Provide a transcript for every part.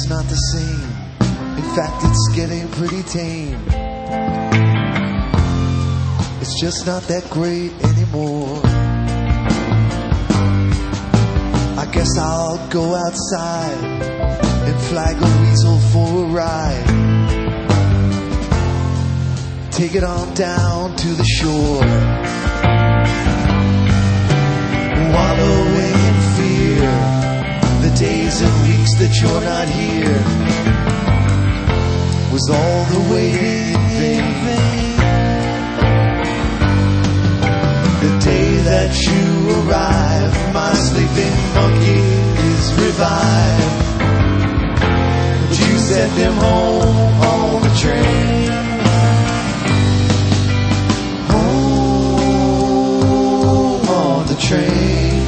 just not the same. In fact, it's getting pretty tame. It's just not that great anymore. I guess I'll go outside and flag a weasel for a ride. Take it on down to the shore. Wallowing in fear, the days and weeks that you're not here was all the waiting in vain. The day that you arrive, my sleeping monkey is revived. But you sent him home on the train. Home on the train.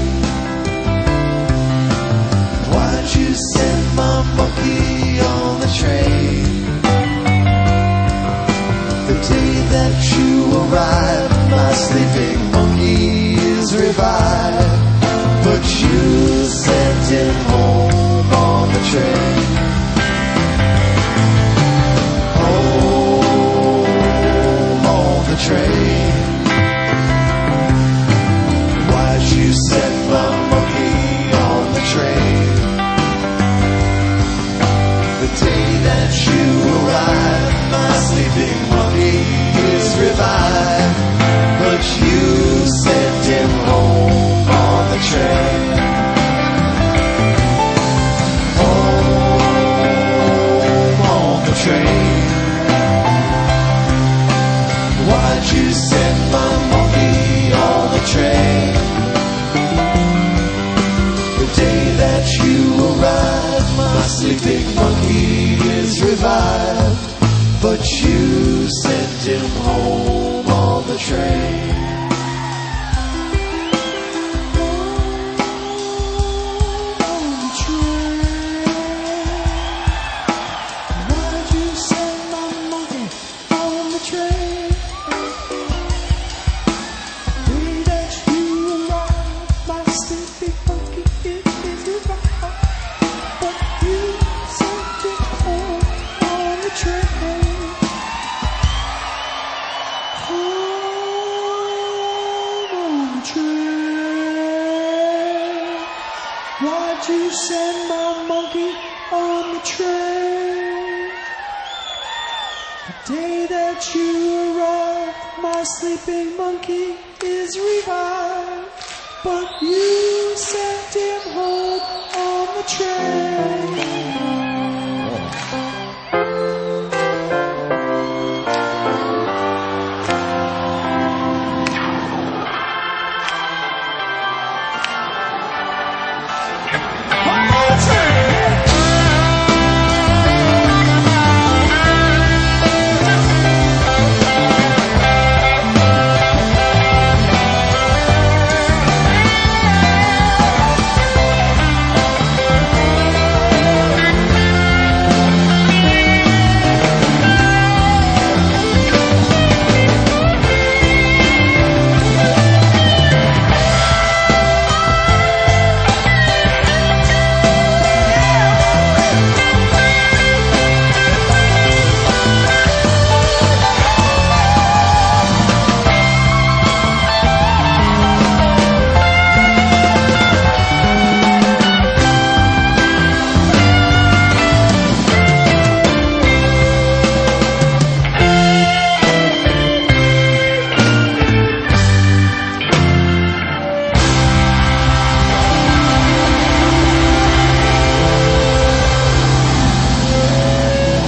Why'd you send my monkey on the train? The day that you arrived, my sleeping monkey is revived. But you sent him home on the train. Home on the train. Why'd you send my monkey on the train? The day that you arrived, my sleeping monkey is revived. But you sent him home on the train. Home on the train. Why'd you send my monkey on the train? The day that you arrived, my sleeping monkey is revived. But you sent him home on the train. Why'd you send my monkey on the train? The day that you arrived, my sleeping monkey is revived. But you sent him home on the train.